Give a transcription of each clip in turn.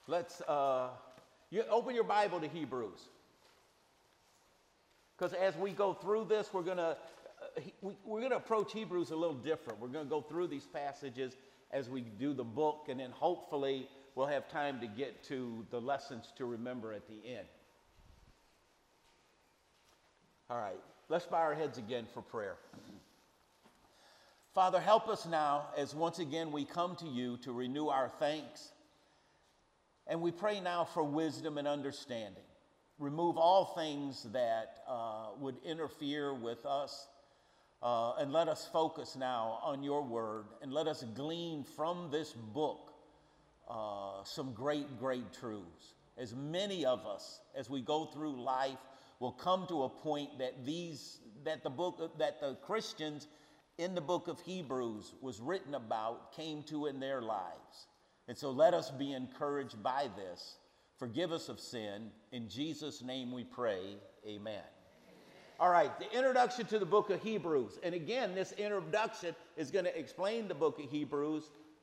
Let's you open your Bible to Hebrews, because as we go through this, we're gonna approach Hebrews a little different. We're gonna go through these passages as we do the book, and then hopefully we'll have time to get to the lessons to remember at the end. All right, let's bow our heads again for prayer. Father, help us now as once again we come to you to renew our thanks. And we pray now for wisdom and understanding. Remove all things that would interfere with us, and let us focus now on your word, and let us glean from this book some great, great truths. As many of us, as we go through life, will come to a point that the Christians in the book of Hebrews was written about came to in their lives. And so let us be encouraged by this. Forgive us of sin. In Jesus' name we pray, amen. All right, the introduction to the book of Hebrews. And again, this introduction is going to explain the book of Hebrews,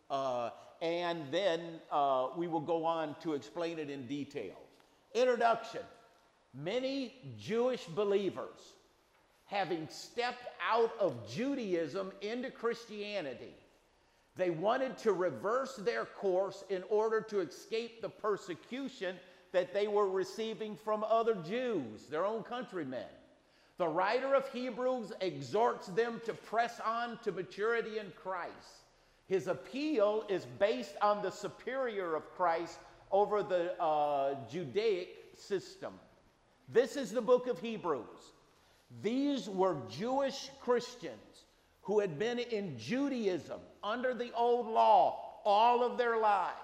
and then we will go on to explain it in detail. Introduction. Many Jewish believers, having stepped out of Judaism into Christianity, they wanted to reverse their course in order to escape the persecution that they were receiving from other Jews, their own countrymen. The writer of Hebrews exhorts them to press on to maturity in Christ. His appeal is based on the superior of Christ over the Judaic system. This is the book of Hebrews. These were Jewish Christians who had been in Judaism under the old law all of their lives.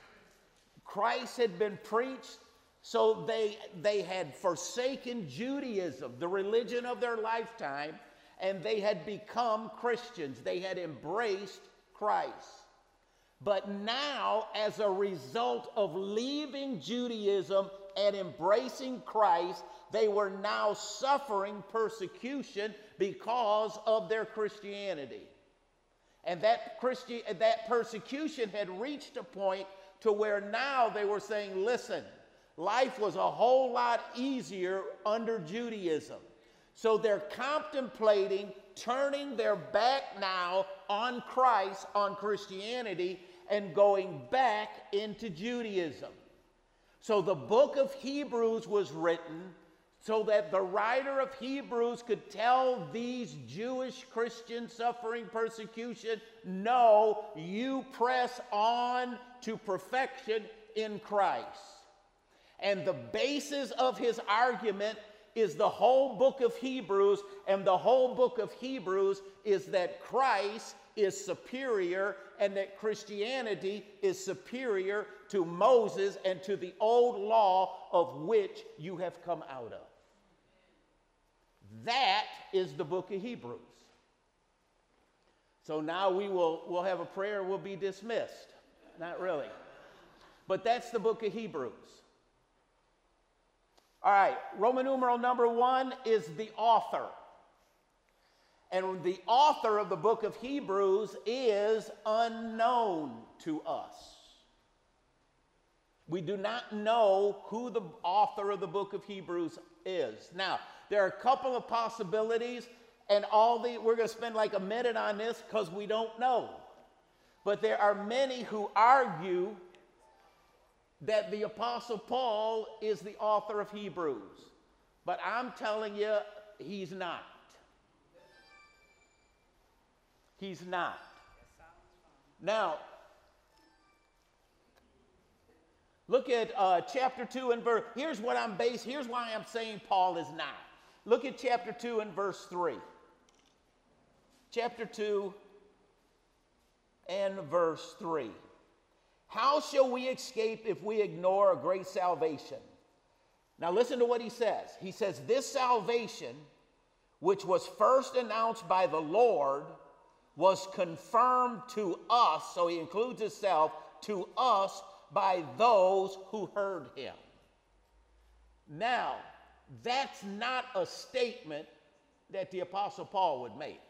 Christ had been preached, so they had forsaken Judaism, the religion of their lifetime, and they had become Christians. They had embraced Christ. But now, as a result of leaving Judaism and embracing Christ, they were now suffering persecution because of their Christianity. And that persecution had reached a point to where now they were saying, listen, life was a whole lot easier under Judaism. So they're contemplating turning their back now on Christ, on Christianity, and going back into Judaism. So the book of Hebrews was written so that the writer of Hebrews could tell these Jewish Christians suffering persecution, no, you press on to perfection in Christ. And the basis of his argument is the whole book of Hebrews, and the whole book of Hebrews is that Christ is superior and that Christianity is superior to Moses and to the old law of which you have come out of. That is the book of Hebrews. So now we'll have a prayer, we'll be dismissed. Not really. But that's the book of Hebrews. All right, Roman numeral number 1 is the author. And the author of the book of Hebrews is unknown to us. We do not know who the author of the book of Hebrews is. Now, there are a couple of possibilities, and we're going to spend like a minute on this because we don't know. But there are many who argue that the Apostle Paul is the author of Hebrews. But I'm telling you, he's not. He's not. Now, look at chapter 2 and verse. Here's why I'm saying Paul is not. Look at chapter 2 and verse 3. Chapter 2 and verse 3. How shall we escape if we ignore a great salvation? Now listen to what he says. He says, this salvation, which was first announced by the Lord, was confirmed to us, so he includes himself, to us by those who heard him. Now, that's not a statement that the Apostle Paul would make.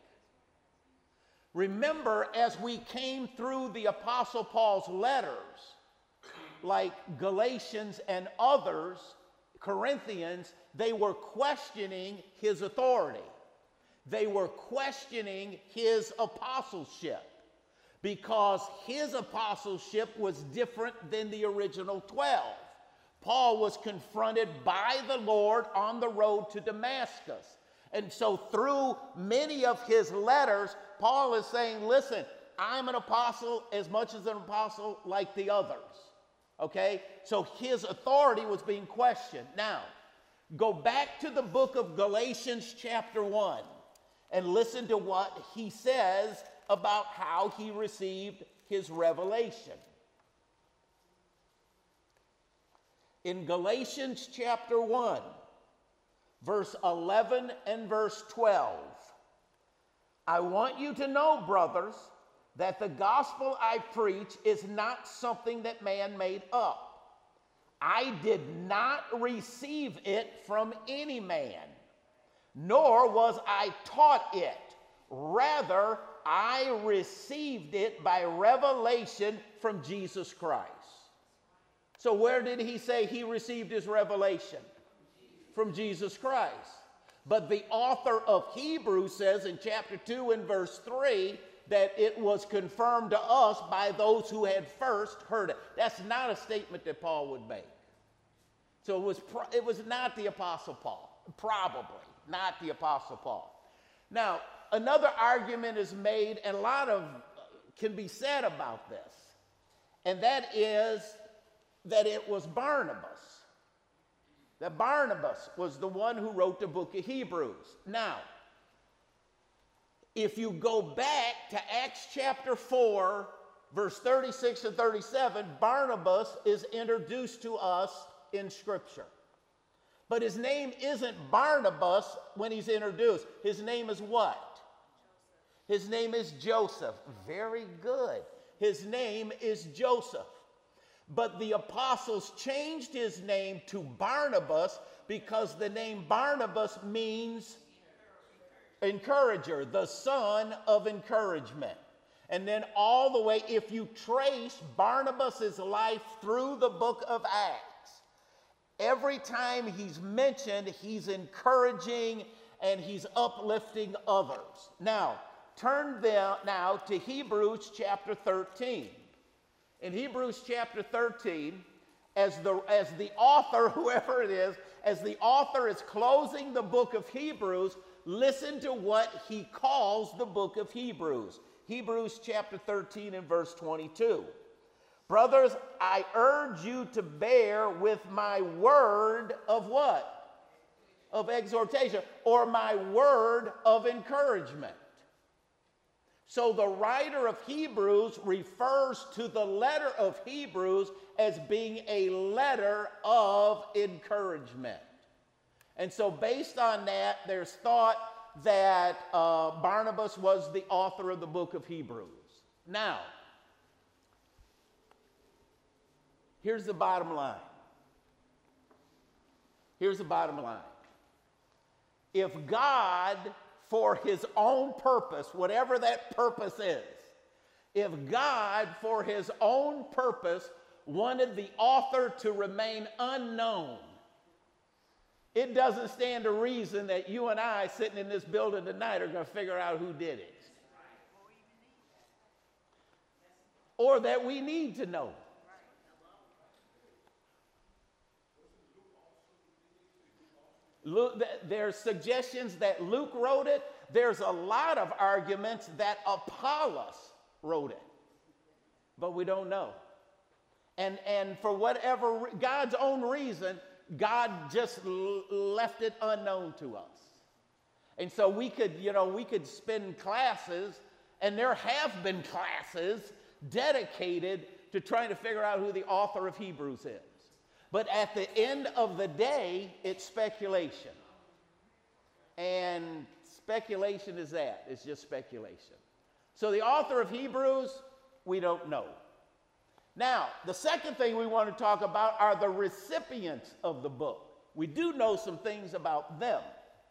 Remember, as we came through the Apostle Paul's letters, like Galatians and others, Corinthians, they were questioning his authority. They were questioning his apostleship because his apostleship was different than the original 12. Paul was confronted by the Lord on the road to Damascus. And so through many of his letters, Paul is saying, listen, I'm an apostle as much as an apostle like the others. Okay? So his authority was being questioned. Now, go back to the book of Galatians chapter 1 and listen to what he says about how he received his revelation. In Galatians chapter 1, verse 11 and verse 12, I want you to know, brothers, that the gospel I preach is not something that man made up. I did not receive it from any man, nor was I taught it. Rather, I received it by revelation from Jesus Christ. So where did he say he received his revelation? From Jesus Christ. But the author of Hebrews says in chapter 2 and verse 3 that it was confirmed to us by those who had first heard it. That's not a statement that Paul would make. So it was not the Apostle Paul. Probably not the Apostle Paul. Now, another argument is made, and a lot of can be said about this, and that is that it was Barnabas. That Barnabas was the one who wrote the book of Hebrews. Now, if you go back to Acts chapter 4, verse 36 and 37, Barnabas is introduced to us in Scripture. But his name isn't Barnabas when he's introduced. His name is what? His name is Joseph. Very good. His name is Joseph. But the apostles changed his name to Barnabas because the name Barnabas means encourager, the son of encouragement. And then all the way, if you trace Barnabas' life through the book of Acts, every time he's mentioned, he's encouraging and he's uplifting others. Now, turn now to Hebrews chapter 13. In Hebrews chapter 13, as the author, whoever it is, as the author is closing the book of Hebrews, listen to what he calls the book of Hebrews. Hebrews chapter 13 and verse 22. Brothers, I urge you to bear with my word of what? Of exhortation, or my word of encouragement. So the writer of Hebrews refers to the letter of Hebrews as being a letter of encouragement. And so based on that, there's thought that Barnabas was the author of the book of Hebrews. Now, here's the bottom line. Here's the bottom line. If God, for his own purpose, whatever that purpose is, if God, for his own purpose, wanted the author to remain unknown, it doesn't stand to reason that you and I sitting in this building tonight are going to figure out who did it. Or that we need to know. There's suggestions that Luke wrote it. There's a lot of arguments that Apollos wrote it. But we don't know. And for whatever, God's own reason, God just left it unknown to us. And so we could spend classes, and there have been classes dedicated to trying to figure out who the author of Hebrews is. But at the end of the day, it's speculation. And speculation is that. It's just speculation. So the author of Hebrews, we don't know. Now, the second thing we want to talk about are the recipients of the book. We do know some things about them.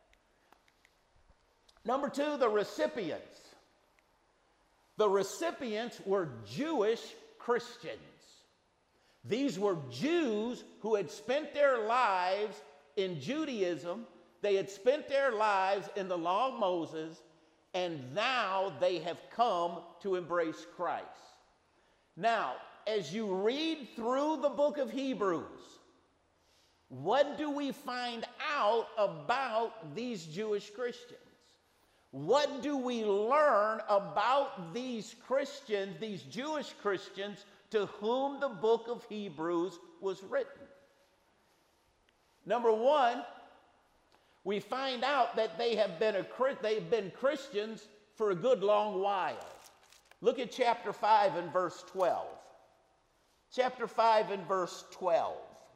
Number two, the recipients. The recipients were Jewish Christians. These were Jews who had spent their lives in Judaism. They had spent their lives in the law of Moses, and now they have come to embrace Christ. Now, as you read through the book of Hebrews, what do we find out about these Jewish Christians? What do we learn about these Christians, these Jewish Christians, to whom the book of Hebrews was written? Number one, we find out that they've been Christians for a good long while. Look at chapter 5 and verse 12. Chapter 5 and verse 12.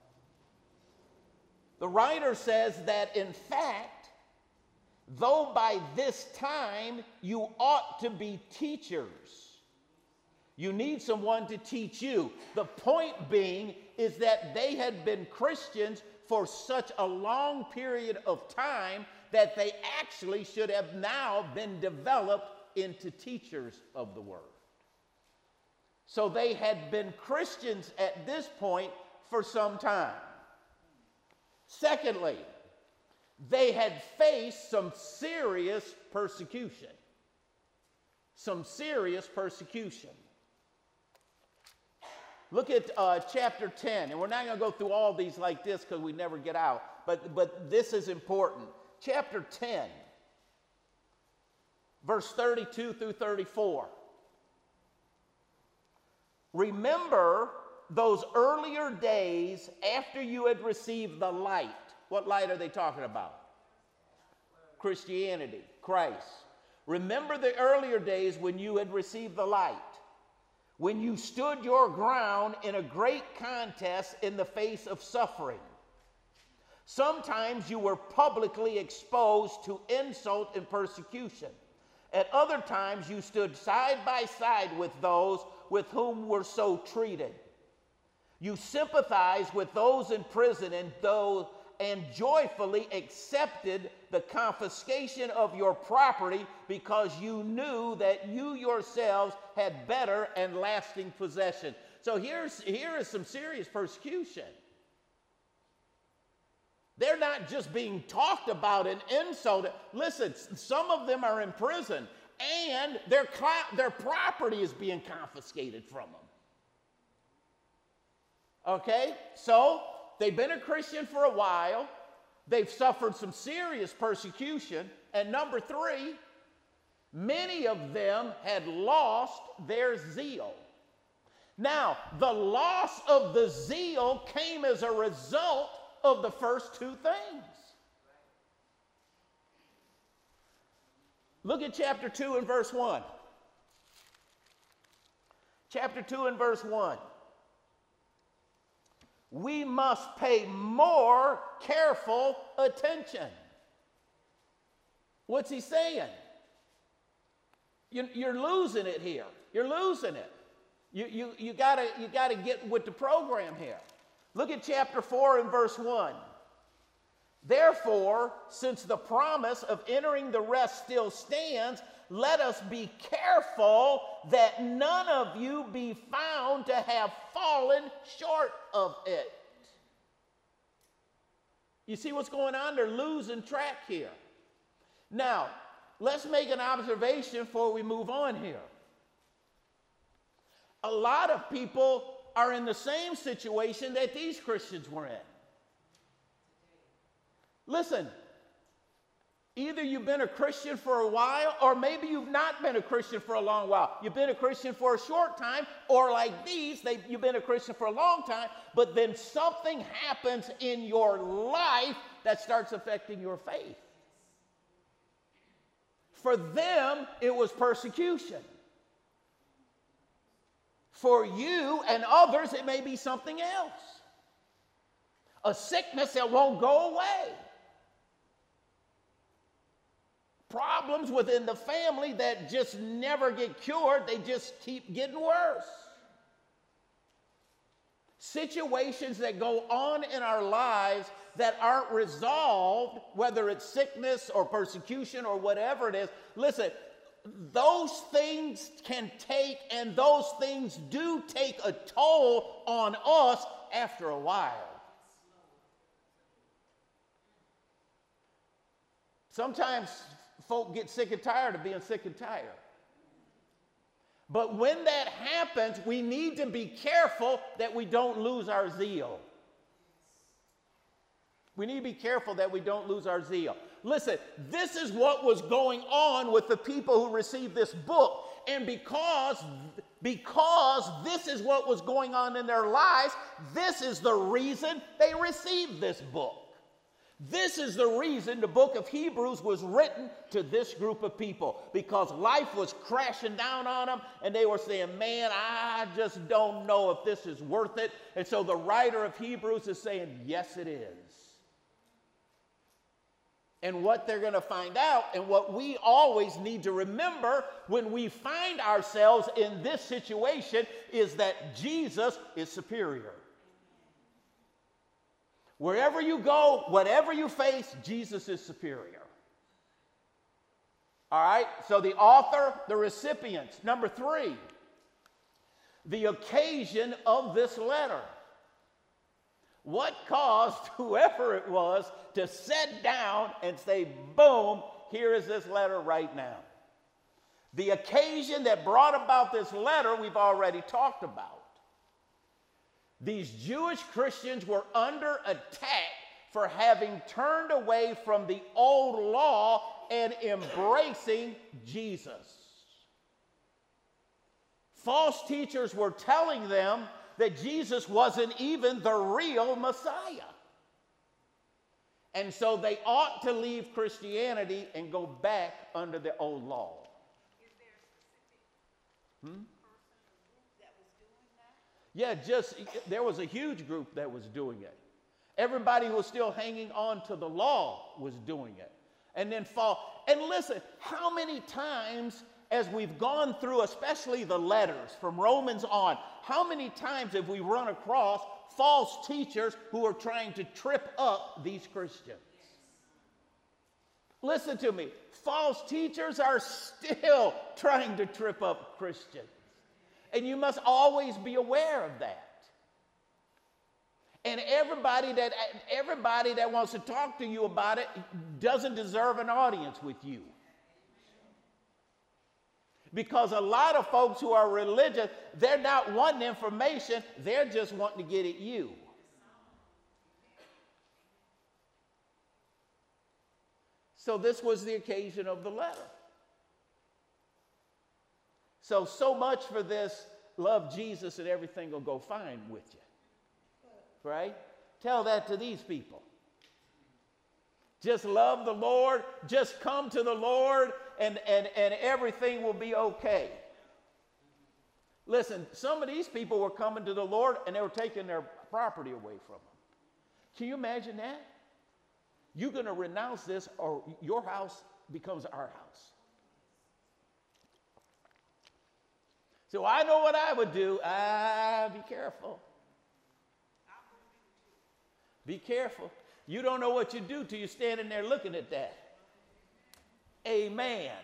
The writer says that, in fact, though by this time you ought to be teachers, you need someone to teach you. The point being is that they had been Christians for such a long period of time that they actually should have now been developed into teachers of the word. So they had been Christians at this point for some time. Secondly, they had faced some serious persecution. Some serious persecution. Look at chapter 10, and we're not going to go through all these like this because we never get out, but this is important. Chapter 10, verse 32 through 34. Remember those earlier days after you had received the light. What light are they talking about? Christianity, Christ. Remember the earlier days when you had received the light, when you stood your ground in a great contest in the face of suffering. Sometimes you were publicly exposed to insult and persecution. At other times you stood side by side with those with whom were so treated. You sympathized with those in prison and joyfully accepted the confiscation of your property because you knew that you yourselves had better and lasting possession. So here is some serious persecution. They're not just being talked about and insulted. Listen, some of them are in prison, and their property is being confiscated from them. Okay, so they've been a Christian for a while. They've suffered some serious persecution. And number three, many of them had lost their zeal. Now, the loss of the zeal came as a result of the first two things. Look at chapter 2 and verse 1. Chapter 2 and verse 1. We must pay more careful attention. What's he saying? You're losing it here. You're losing it. You gotta get with the program here. Look at chapter 4 and verse 1. Therefore, since the promise of entering the rest still stands, let us be careful that none of you be found to have fallen short of it. You see what's going on? They're losing track here. Now, let's make an observation before we move on here. A lot of people are in the same situation that these Christians were in. Listen, either you've been a Christian for a while, or maybe you've not been a Christian for a long while. You've been a Christian for a short time, or like these, you've been a Christian for a long time, but then something happens in your life that starts affecting your faith. For them, it was persecution. For you and others, it may be something else. A sickness that won't go away. Problems within the family that just never get cured, they just keep getting worse. Situations that go on in our lives that aren't resolved, whether it's sickness or persecution or whatever it is. Listen, those things can take, and those things do take a toll on us after a while. Sometimes folk get sick and tired of being sick and tired. But when that happens, we need to be careful that we don't lose our zeal. We need to be careful that we don't lose our zeal. Listen, this is what was going on with the people who received this book. And because this is what was going on in their lives, this is the reason they received this book. This is the reason the book of Hebrews was written to this group of people, because life was crashing down on them, and they were saying, man, I just don't know if this is worth it. And so the writer of Hebrews is saying, yes, it is. And what they're going to find out, and what we always need to remember when we find ourselves in this situation, is that Jesus is superior. Wherever you go, whatever you face, Jesus is superior. All right, so the author, the recipients. Number 3, the occasion of this letter. What caused whoever it was to sit down and say, boom, here is this letter right now? The occasion that brought about this letter we've already talked about. These Jewish Christians were under attack for having turned away from the old law and embracing Jesus. False teachers were telling them that Jesus wasn't even the real Messiah. And so they ought to leave Christianity and go back under the old law. Is there a specific person or group that was doing that? Yeah, there was a huge group that was doing it. Everybody who was still hanging on to the law was doing it. And then and listen, how many times as we've gone through, especially the letters from Romans on, how many times have we run across false teachers who are trying to trip up these Christians? Listen to me. False teachers are still trying to trip up Christians. And you must always be aware of that. And everybody that wants to talk to you about it doesn't deserve an audience with you. Because a lot of folks who are religious, they're not wanting information, they're just wanting to get at you. So this was the occasion of the letter. So much for this, love Jesus and everything will go fine with you. Right? Tell that to these people. Just love the Lord, just come to the Lord, and everything will be okay. Listen, some of these people were coming to the Lord and they were taking their property away from them. Can you imagine that? You're going to renounce this or your house becomes our house. So I know what I would do. Be careful. Be careful. You don't know what you do till you're standing there looking at that. Amen.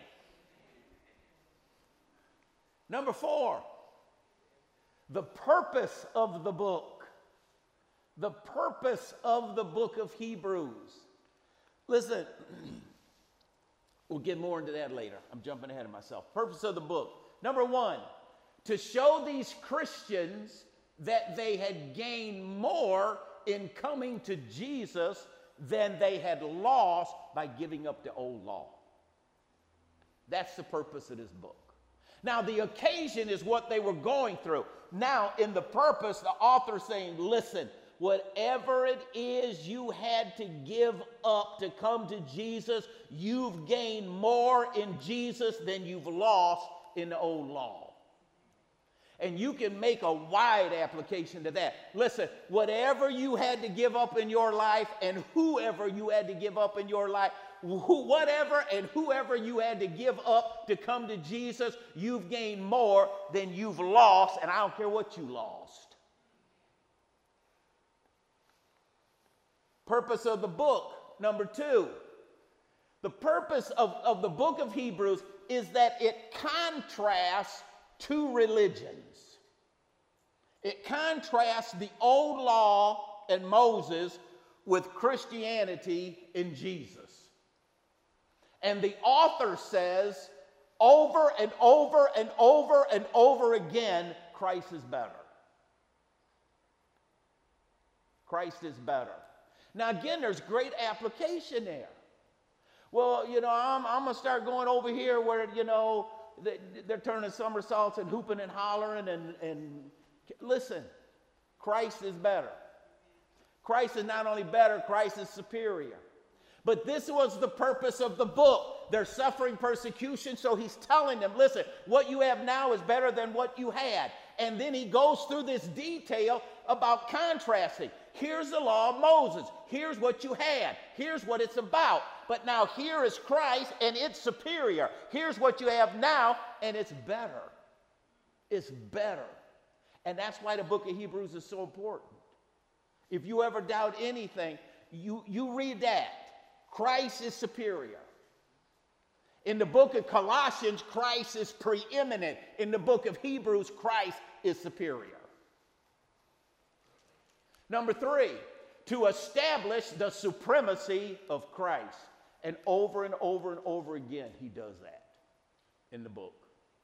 Number 4, the purpose of the book. The purpose of the book of Hebrews. Listen, we'll get more into that later. I'm jumping ahead of myself. Purpose of the book. Number 1, to show these Christians that they had gained more in coming to Jesus than they had lost by giving up the old law. That's the purpose of this book. Now, the occasion is what they were going through. Now, in the purpose, the author saying, listen, whatever it is you had to give up to come to Jesus, you've gained more in Jesus than you've lost in the old law. And you can make a wide application to that. Listen, whatever you had to give up in your life and whoever you had to give up in your life, whatever and whoever you had to give up to come to Jesus, you've gained more than you've lost, and I don't care what you lost. Purpose of the book, number 2, The purpose of the book of Hebrews is that it contrasts two religions. It contrasts the old law and Moses with Christianity in Jesus. And the author says over and over and over and over again, Christ is better. Christ is better. Now again, there's great application there. Well, I'm going to start going over here where, they're turning somersaults and hooping and hollering and listen, Christ is better. Christ is not only better, Christ is superior. But this was the purpose of the book. They're suffering persecution, so he's telling them, listen, what you have now is better than what you had. And then he goes through this detail about contrasting. Here's the law of Moses. Here's what you had. Here's what it's about. But now here is Christ, and it's superior. Here's what you have now, and it's better. It's better. And that's why the book of Hebrews is so important. If you ever doubt anything, you read that. Christ is superior. In the book of Colossians, Christ is preeminent. In the book of Hebrews, Christ is superior. Number 3, to establish the supremacy of Christ. And over and over again, he does that in the book.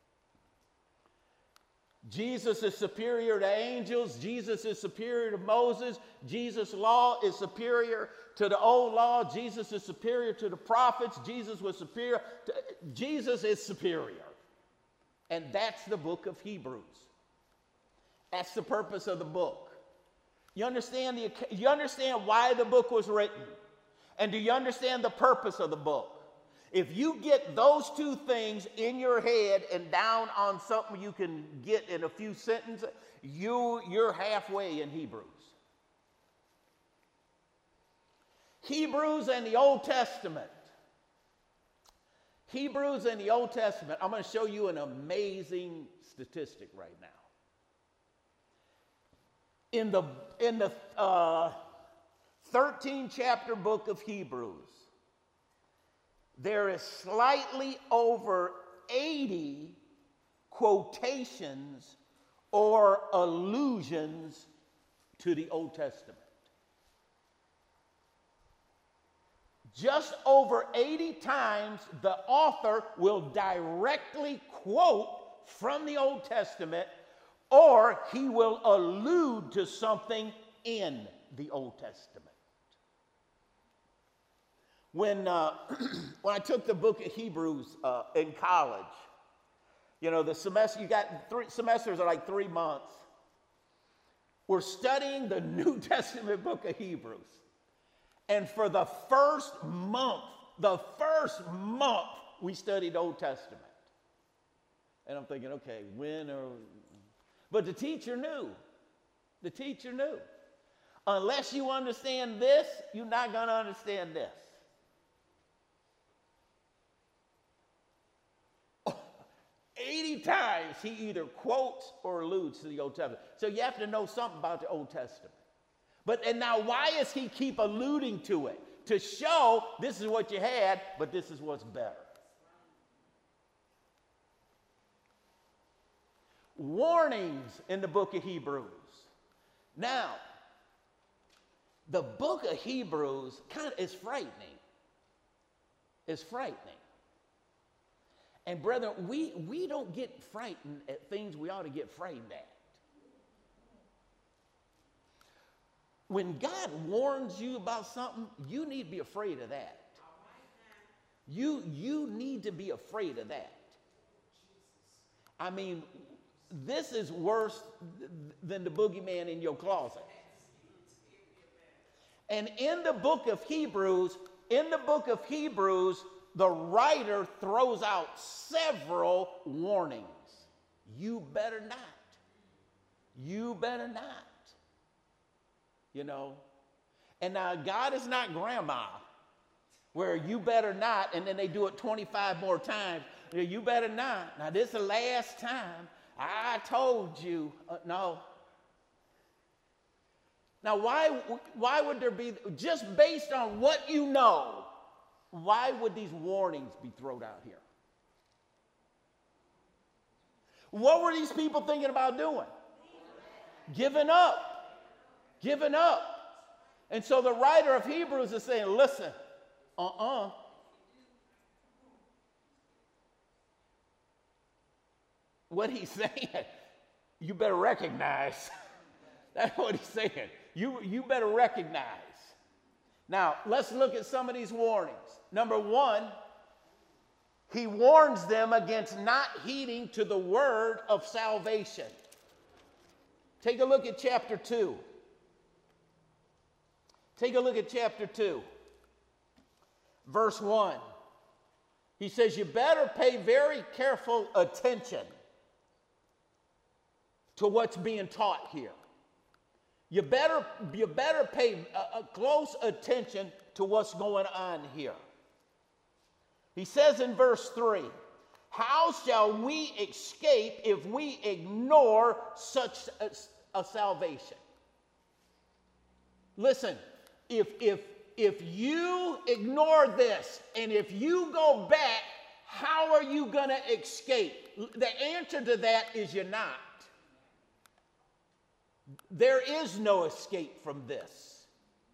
Jesus is superior to angels. Jesus is superior to Moses. Jesus' law is superior to the old law. Jesus is superior to the prophets. Jesus is superior. And that's the book of Hebrews. That's the purpose of the book. You understand why the book was written? And do you understand the purpose of the book? If you get those two things in your head and down on something you can get in a few sentences, you're halfway in Hebrews. Hebrews and the Old Testament. Hebrews and the Old Testament. I'm going to show you an amazing statistic right now. In the 13th chapter book of Hebrews, there is slightly over 80 quotations or allusions to the Old Testament. Just over 80 times the author will directly quote from the Old Testament, or he will allude to something in the Old Testament. When I took the book of Hebrews in college, the semester, you got 3 semesters are like 3 months. We're studying the New Testament book of Hebrews. And for the first month, we studied Old Testament. And I'm thinking, okay, but the teacher knew. The teacher knew. Unless you understand this, you're not going to understand this. 80 times he either quotes or alludes to the Old Testament. So you have to know something about the Old Testament. And now why does he keep alluding to it? To show this is what you had, but this is what's better. Warnings in the book of Hebrews. Now, the book of Hebrews is frightening. It's frightening. And brethren, we don't get frightened at things we ought to get frightened at. When God warns you about something, you need to be afraid of that. You need to be afraid of that. I mean, this is worse than the boogeyman in your closet. And in the book of Hebrews, the writer throws out several warnings. You better not. You better not. And now God is not grandma, where you better not, and then they do it 25 more times. You better not. Now this is the last time. I told you. No. Now why would there be, just based on what you know Why would these warnings be thrown out here? What were these people thinking about doing? Giving up. Giving up. And so the writer of Hebrews is saying, listen, what he's saying, you better recognize. That's what he's saying. You better recognize. Now, let's look at some of these warnings. Number one, he warns them against not heeding to the word of salvation. Take a look at chapter 2. Take a look at chapter 2, verse 1. He says, you better pay very careful attention to what's being taught here. You better pay close attention to what's going on here. He says in verse 3, how shall we escape if we ignore such a salvation? Listen, if you ignore this and if you go back, how are you going to escape? The answer to that is you're not. There is no escape from this.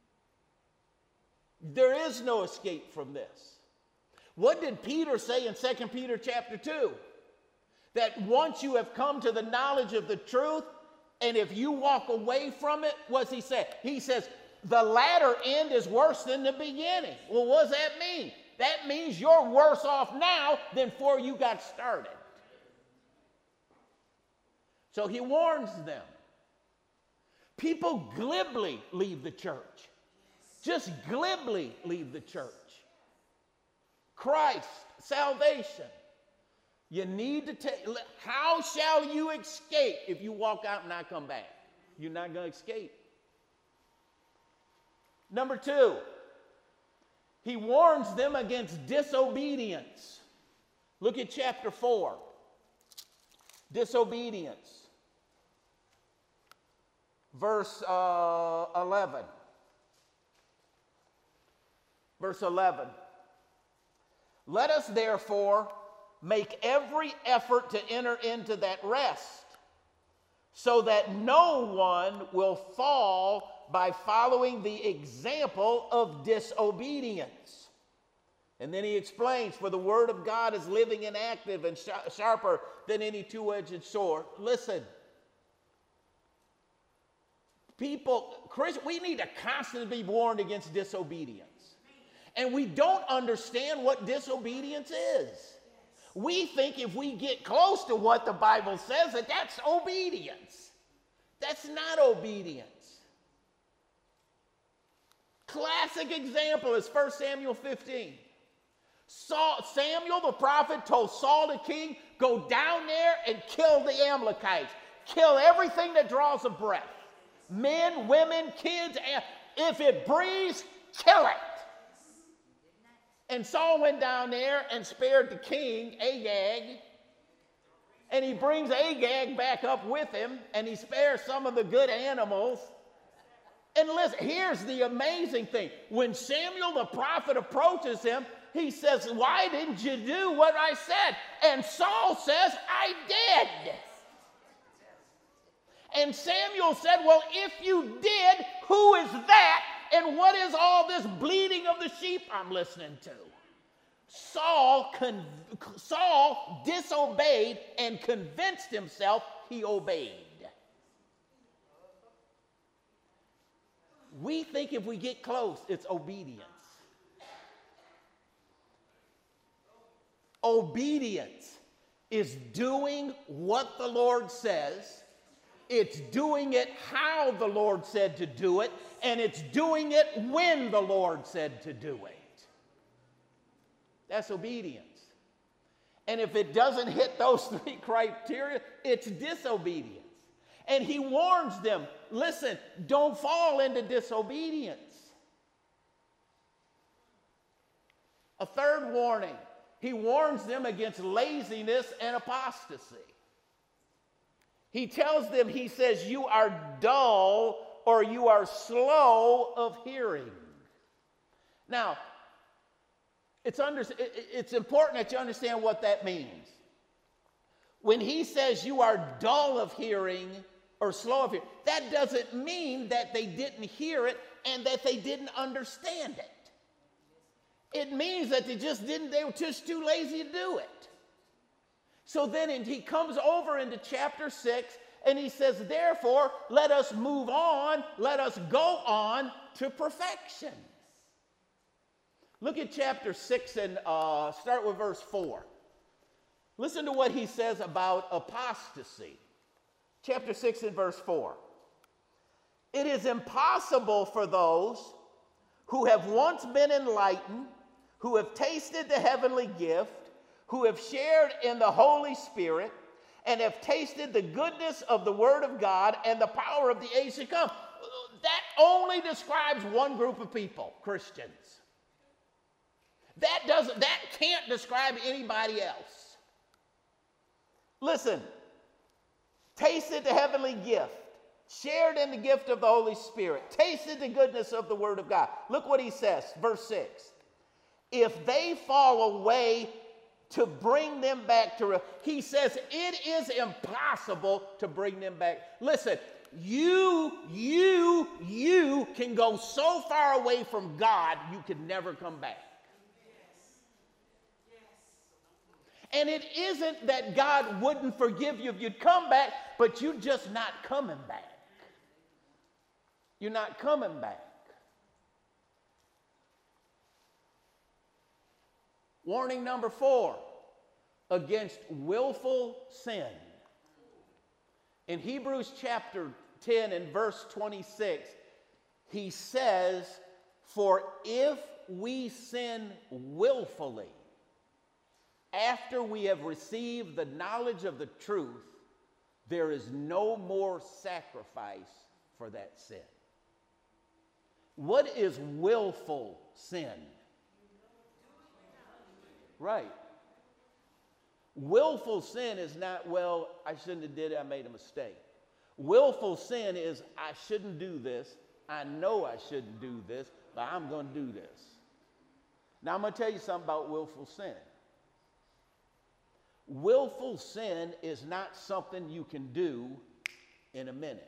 There is no escape from this. What did Peter say in 2 Peter chapter 2? That once you have come to the knowledge of the truth, and if you walk away from it, what's he say? He says, the latter end is worse than the beginning. Well, what does that mean? That means you're worse off now than before you got started. So he warns them. People glibly leave the church. Just glibly leave the church. Christ, salvation. You need to take, how shall you escape if you walk out and not come back? You're not going to escape. Number two, he warns them against disobedience. Look at chapter 4. Disobedience. Verse 11. Verse 11. Let us therefore make every effort to enter into that rest, so that no one will fall by following the example of disobedience. And then he explains, for the word of God is living and active and sharper than any two-edged sword. Listen, people, we need to constantly be warned against disobedience. And we don't understand what disobedience is. We think if we get close to what the Bible says, that's obedience. That's not obedience. Classic example is 1 Samuel 15. Samuel the prophet told Saul the king, go down there and kill the Amalekites. Kill everything that draws a breath. Men, women, kids, if it breathes, kill it. And Saul went down there and spared the king, Agag. And he brings Agag back up with him, and he spares some of the good animals. And listen, here's the amazing thing. When Samuel the prophet approaches him, he says, why didn't you do what I said? And Saul says, I did. And Samuel said, well, if you did, who is that? And what is all this bleating of the sheep I'm listening to? Saul disobeyed and convinced himself he obeyed. We think if we get close, it's obedience. Obedience is doing what the Lord says. It's doing it how the Lord said to do it, and it's doing it when the Lord said to do it. That's obedience. And if it doesn't hit those three criteria, it's disobedience. And he warns them, listen, don't fall into disobedience. A third warning, he warns them against laziness and apostasy. He tells them, he says, you are dull or you are slow of hearing. Now, It's important that you understand what that means. When he says you are dull of hearing or slow of hearing, that doesn't mean that they didn't hear it and that they didn't understand it. It means that they were just too lazy to do it. So then he comes over into chapter 6 and he says, therefore, let us move on, let us go on to perfection. Look at chapter 6 and start with verse 4. Listen to what he says about apostasy. Chapter 6 and verse 4. It is impossible for those who have once been enlightened, who have tasted the heavenly gift, who have shared in the Holy Spirit, and have tasted the goodness of the Word of God and the power of the age to come. That only describes one group of people, Christians. That can't describe anybody else. Listen, tasted the heavenly gift, shared in the gift of the Holy Spirit, tasted the goodness of the Word of God. Look what he says, verse 6. If they fall away, to bring them back to, he says it is impossible to bring them back. Listen, you can go so far away from God, you can never come back. And it isn't that God wouldn't forgive you if you'd come back, but you're just not coming back. You're not coming back. Warning number 4, against willful sin. In Hebrews chapter 10 and verse 26, he says, for if we sin willfully, after we have received the knowledge of the truth, there is no more sacrifice for that sin. What is willful sin? Right. Willful sin is not, well, I shouldn't have did it, I made a mistake. Willful sin is, I shouldn't do this, I know I shouldn't do this, but I'm going to do this. Now I'm going to tell you something about willful sin. Willful sin is not something you can do in a minute.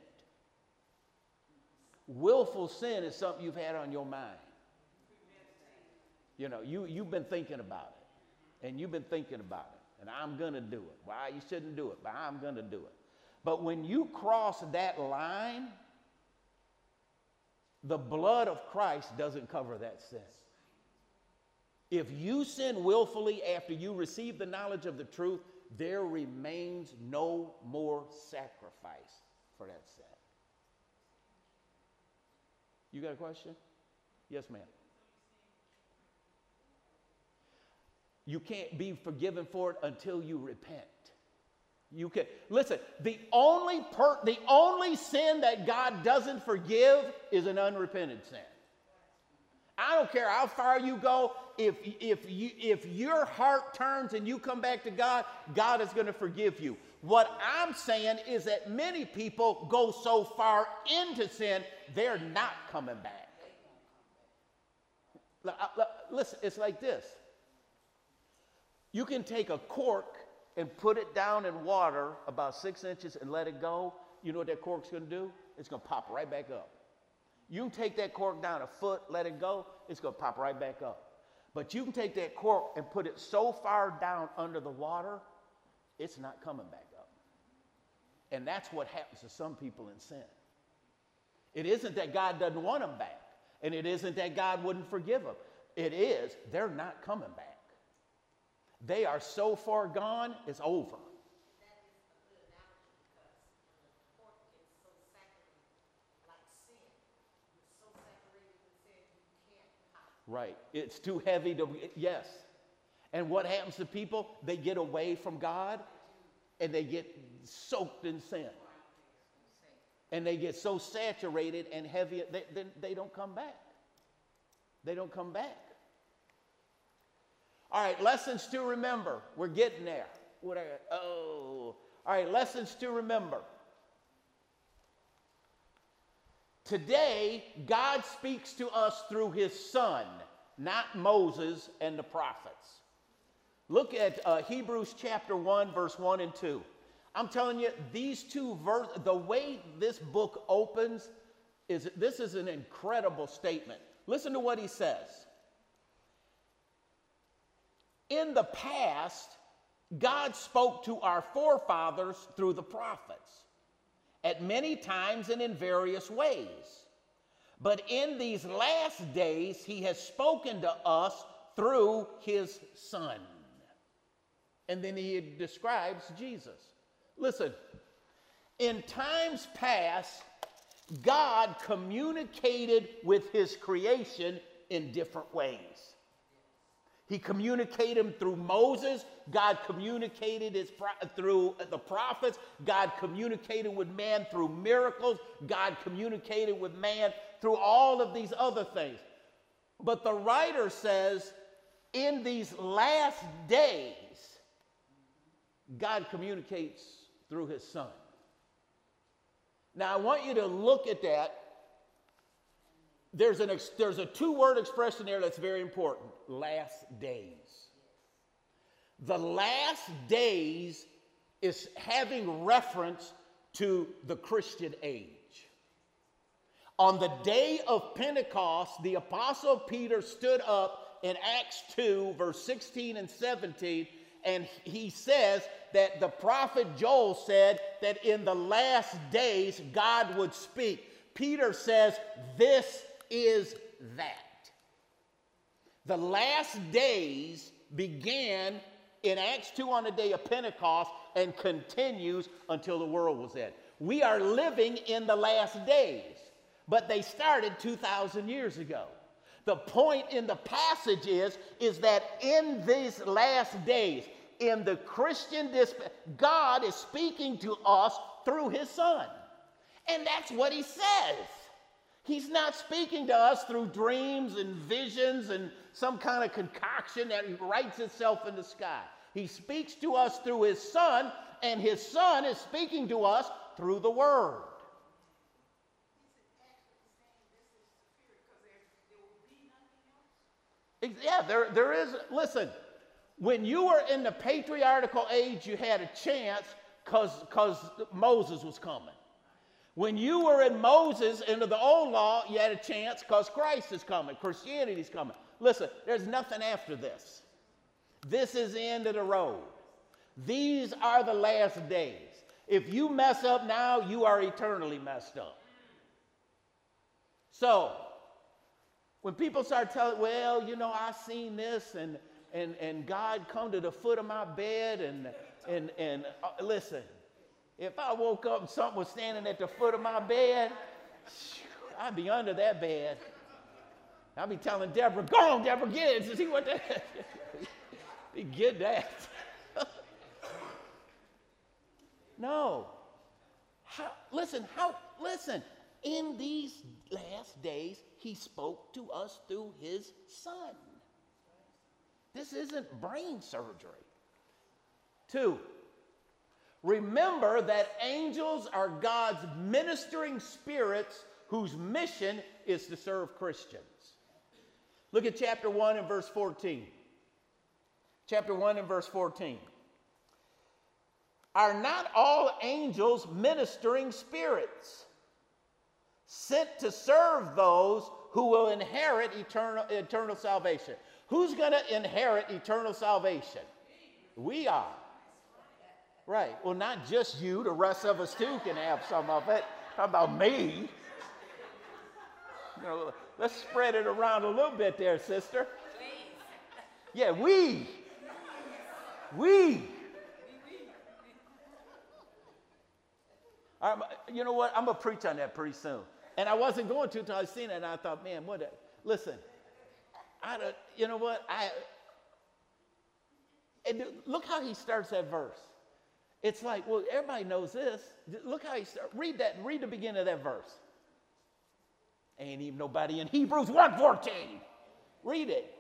Willful sin is something you've had on your mind. You know, you've been thinking about it, and you've been thinking about it. And I'm going to do it. Why you shouldn't do it, but I'm going to do it. But when you cross that line, the blood of Christ doesn't cover that sin. If you sin willfully after you receive the knowledge of the truth, there remains no more sacrifice for that sin. You got a question? Yes, ma'am. You can't be forgiven for it until you repent. You can listen. The only sin that God doesn't forgive is an unrepented sin. I don't care how far you go. If your heart turns and you come back to God, God is going to forgive you. What I'm saying is that many people go so far into sin, they're not coming back. Listen, it's like this. You can take a cork and put it down in water about 6 inches and let it go. You know what that cork's going to do? It's going to pop right back up. You can take that cork down a foot, let it go, it's going to pop right back up. But you can take that cork and put it so far down under the water, it's not coming back up. And that's what happens to some people in sin. It isn't that God doesn't want them back, and it isn't that God wouldn't forgive them. It is, they're not coming back. They are so far gone, it's over. Right. It's too heavy to, yes. And what happens to people? They get away from God and they get soaked in sin. And they get so saturated and heavy, they don't come back. They don't come back. All right, lessons to remember. We're getting there. All right, lessons to remember. Today, God speaks to us through his Son, not Moses and the prophets. Look at Hebrews chapter 1, verse 1 and 2. I'm telling you, these two verses, the way this book opens, this is an incredible statement. Listen to what he says. In the past, God spoke to our forefathers through the prophets at many times and in various ways. But in these last days, he has spoken to us through his Son. And then he describes Jesus. Listen, in times past, God communicated with his creation in different ways. He communicated through Moses. God communicated through the prophets. God communicated with man through miracles. God communicated with man through all of these other things. But the writer says, in these last days, God communicates through his Son. Now, I want you to look at that. There's a two-word expression there that's very important. Last days. The last days is having reference to the Christian age. On the day of Pentecost, the Apostle Peter stood up in Acts 2, verse 16 and 17, and he says that the prophet Joel said that in the last days God would speak. Peter says, this is that. The last days began in Acts 2 on the day of Pentecost and continues until the world was end. We are living in the last days, but they started 2,000 years ago. The point in the passage is that in these last days, in the Christian God is speaking to us through his Son. And that's what he says. He's not speaking to us through dreams and visions and some kind of concoction that writes itself in the sky. He speaks to us through his Son, and his Son is speaking to us through the Word. Yeah, there is, listen, when you were in the patriarchal age, you had a chance because Moses was coming. When you were in Moses, under the old law, you had a chance because Christ is coming. Christianity is coming. Listen, there's nothing after this. This is the end of the road. These are the last days. If you mess up now, you are eternally messed up. So, when people start telling, well, you know, I seen this and God come to the foot of my bed and listen, if I woke up and something was standing at the foot of my bed, I'd be under that bed. I'd be telling Deborah, go on, Deborah, get it to see what that is. Get that. No. Listen, in these last days, he spoke to us through his Son. This isn't brain surgery. 2, remember that angels are God's ministering spirits whose mission is to serve Christians. Look at chapter 1 and verse 14. Chapter 1 and verse 14. Are not all angels ministering spirits sent to serve those who will inherit eternal salvation? Who's going to inherit eternal salvation? We are. Right. Well, not just you. The rest of us too can have some of it. How about me? You know, let's spread it around a little bit there, sister. Yeah, we. You know what? I'm going to preach on that pretty soon. And I wasn't going to until I seen it, and I thought, man, listen, you know what? Look how he starts that verse. It's like, well, everybody knows this. Look how he starts. Read the beginning of that verse. Ain't even nobody in Hebrews 1:14. Read it.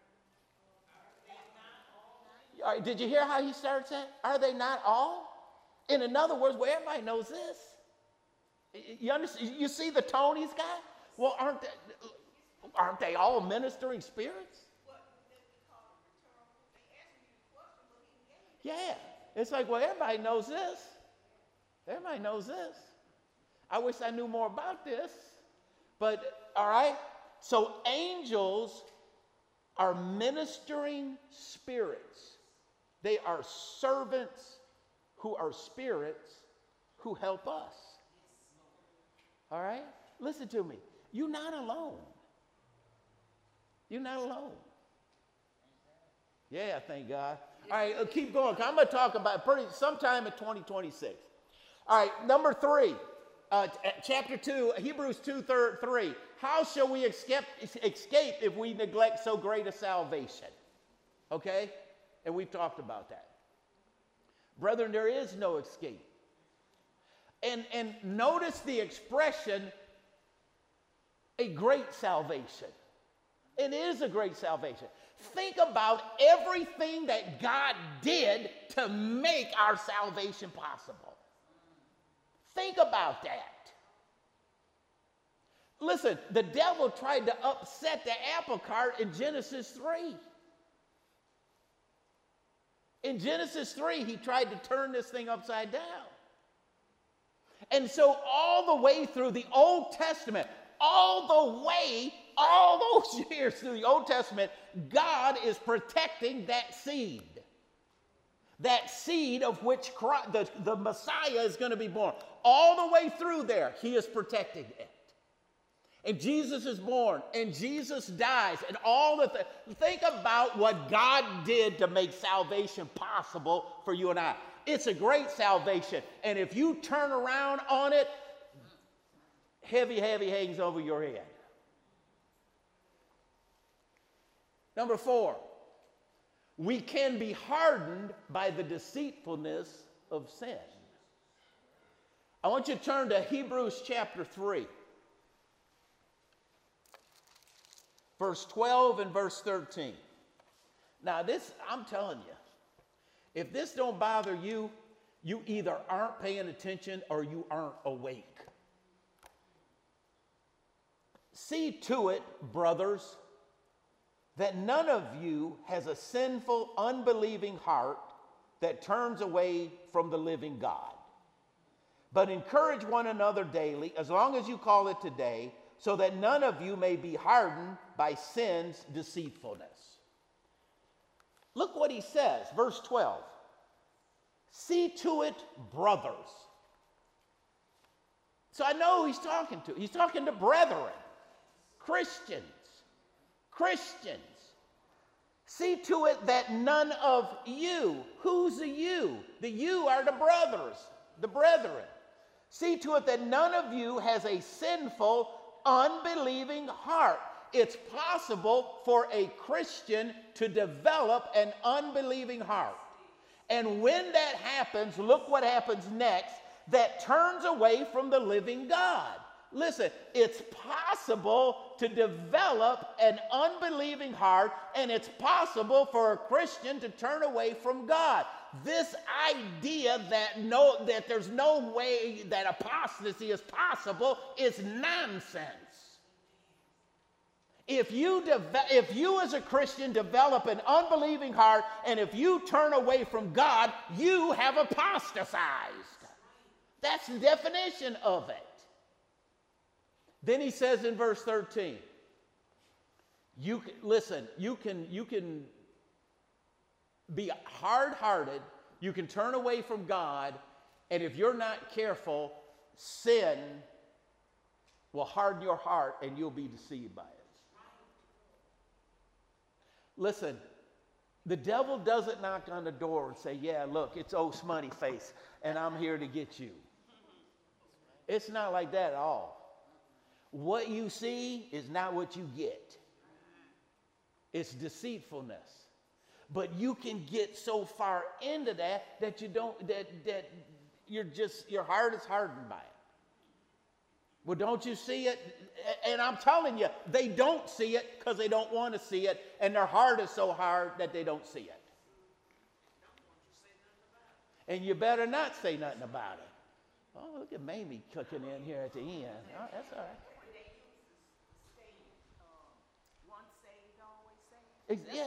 All right, did you hear how he starts that? Are they not all? In other words, well, everybody knows this. You understand? You see the tone he's got? Well, Aren't they all ministering spirits? Yeah. It's like, well, everybody knows this. Everybody knows this. I wish I knew more about this. But, all right. So angels are ministering spirits. They are servants who are spirits who help us. All right? Listen to me. You're not alone. You're not alone. Yeah, thank God. All right, keep going. I'm going to talk about sometime in 2026. All right, number 3, chapter 2, Hebrews 2:3. How shall we escape if we neglect so great a salvation? Okay? And we've talked about that. Brethren, there is no escape. And notice the expression, a great salvation. It is a great salvation. Think about everything that God did to make our salvation possible. Think about that. Listen, the devil tried to upset the apple cart in Genesis 3. In Genesis 3, he tried to turn this thing upside down. And so all the way through the Old Testament, all those years through the Old Testament, God is protecting that seed. That seed of which Christ, the Messiah is going to be born. All the way through there, he is protecting it. And Jesus is born, and Jesus dies, and all the things. Think about what God did to make salvation possible for you and I. It's a great salvation, and if you turn around on it, heavy hangs over your head. Number 4, we can be hardened by the deceitfulness of sin. I want you to turn to Hebrews chapter 3. Verse 12 and verse 13. Now this, I'm telling you, if this don't bother you, you either aren't paying attention or you aren't awake. See to it, brothers, that none of you has a sinful, unbelieving heart that turns away from the living God. But encourage one another daily, as long as you call it today, so that none of you may be hardened by sin's deceitfulness. Look what he says, verse 12. See to it, brothers. So I know who he's talking to. He's talking to brethren, Christians. See to it that none of you, who's the you? The you are the brothers, the brethren. See to it that none of you has a sinful, unbelieving heart. It's possible for a Christian to develop an unbelieving heart. And when that happens, look what happens next, that turns away from the living God. Listen, it's possible to develop an unbelieving heart, and it's possible for a Christian to turn away from God. This idea that there's no way that apostasy is possible is nonsense. If you as a Christian develop an unbelieving heart, and if you turn away from God, you have apostatized. That's the definition of it. Then he says in verse 13, you can be hard-hearted, you can turn away from God, and if you're not careful, sin will harden your heart and you'll be deceived by it. Listen, the devil doesn't knock on the door and say, yeah, look, it's old smutty face, and I'm here to get you. It's not like that at all. What you see is not what you get. It's deceitfulness. But you can get so far into that you don't, that your heart is hardened by it. Well, don't you see it? And I'm telling you, they don't see it because they don't want to see it, and their heart is so hard that they don't see it. And you better not say nothing about it. Oh, look at Mamie cooking in here at the end. Oh, that's all right. Yeah,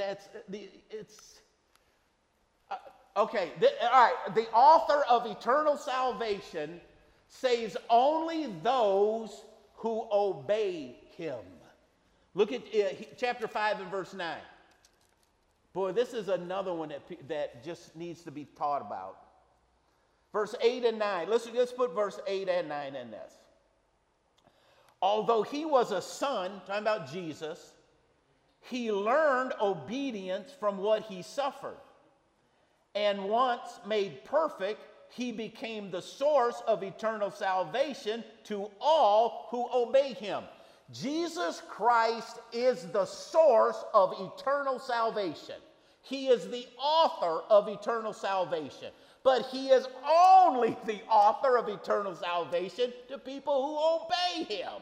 okay. All right. The author of eternal salvation saves only those who obey him. Look at chapter 5 and verse 9. Boy, this is another one that just needs to be taught about. Verse 8 and 9. Let's put verse 8 and 9 in this. Although he was a son, talking about Jesus, he learned obedience from what he suffered. And once made perfect, he became the source of eternal salvation to all who obey him. Jesus Christ is the source of eternal salvation. He is the author of eternal salvation. But he is only the author of eternal salvation to people who obey him.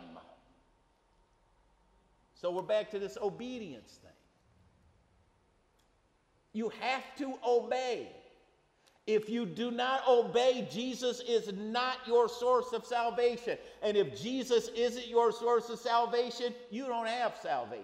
So we're back to this obedience thing. You have to obey. If you do not obey, Jesus is not your source of salvation. And if Jesus isn't your source of salvation, you don't have salvation.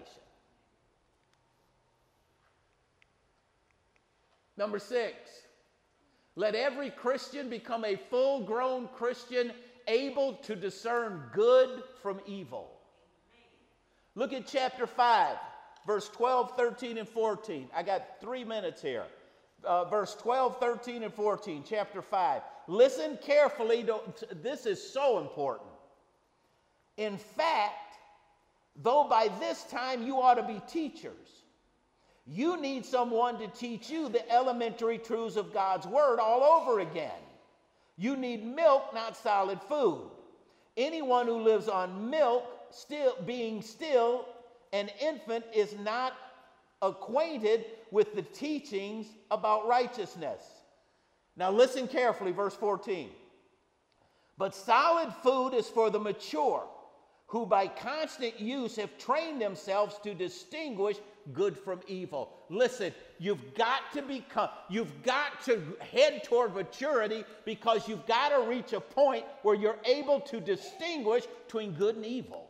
Number 6, let every Christian become a full-grown Christian able to discern good from evil. Look at chapter 5, verse 12, 13, and 14. I got 3 minutes here. Verse 12, 13, and 14, chapter 5. Listen carefully. This is so important. In fact, though by this time you ought to be teachers, you need someone to teach you the elementary truths of God's word all over again. You need milk, not solid food. Anyone who lives on milk, being still an infant, is not acquainted with the teachings about righteousness. Now listen carefully, verse 14. But solid food is for the mature, who by constant use have trained themselves to distinguish good from evil. Listen, you've got to head toward maturity, because you've got to reach a point where you're able to distinguish between good and evil.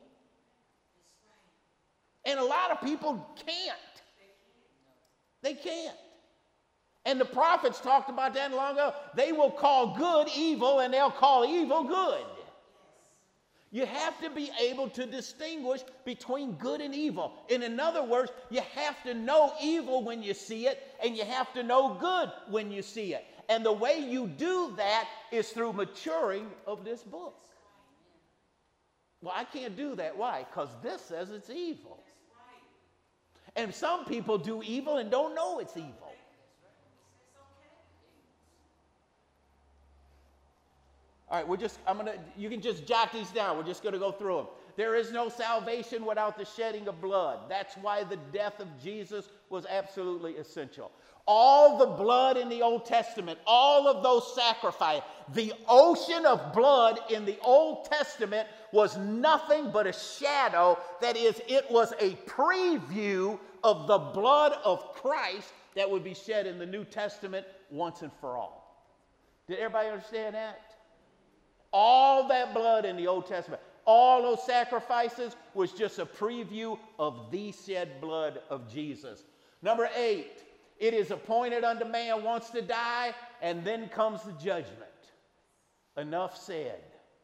And a lot of people can't. They can't. And the prophets talked about that long ago. They will call good evil, and they'll call evil good. You have to be able to distinguish between good and evil. And in other words, you have to know evil when you see it, and you have to know good when you see it. And the way you do that is through maturing of this book. Well, I can't do that. Why? Because this says it's evil. And some people do evil and don't know it's evil. All right, you can just jot these down. We're just going to go through them. There is no salvation without the shedding of blood. That's why the death of Jesus was absolutely essential. All the blood in the Old Testament, all of those sacrifices, the ocean of blood in the Old Testament was nothing but a shadow. That is, it was a preview of the blood of Christ that would be shed in the New Testament once and for all. Did everybody understand that? All that blood in the Old Testament, all those sacrifices was just a preview of the shed blood of Jesus. Number 8, it is appointed unto man once to die, and then comes the judgment. Enough said.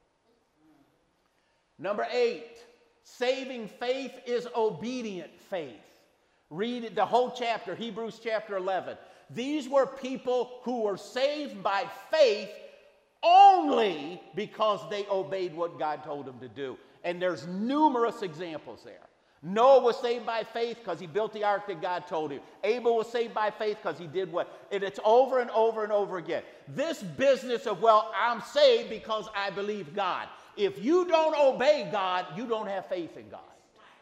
Number 8, saving faith is obedient faith. Read the whole chapter, Hebrews chapter 11. These were people who were saved by faith only because they obeyed what God told them to do. And there's numerous examples there. Noah was saved by faith because he built the ark that God told him. Abel was saved by faith because he did what? And it's over and over and over again. This business of, well, I'm saved because I believe God. If you don't obey God, you don't have faith in God.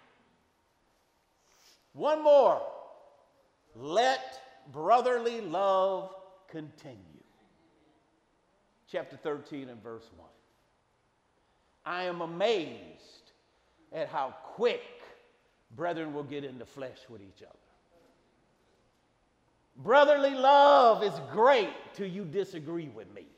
One more. Let brotherly love continue. Chapter 13 and verse 1. I am amazed at how quick brethren will get into flesh with each other. Brotherly love is great till you disagree with me.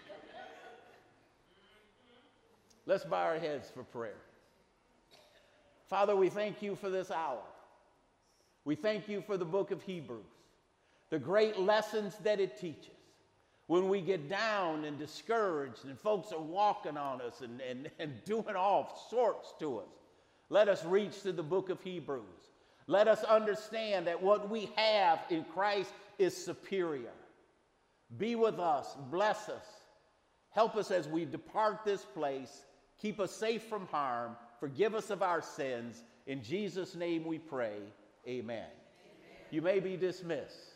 Let's bow our heads for prayer. Father, we thank you for this hour. We thank you for the book of Hebrews, the great lessons that it teaches. When we get down and discouraged and folks are walking on us and doing all sorts to us, let us reach to the book of Hebrews. Let us understand that what we have in Christ is superior. Be with us, bless us, help us as we depart this place, keep us safe from harm, forgive us of our sins. In Jesus' name we pray, amen. You may be dismissed.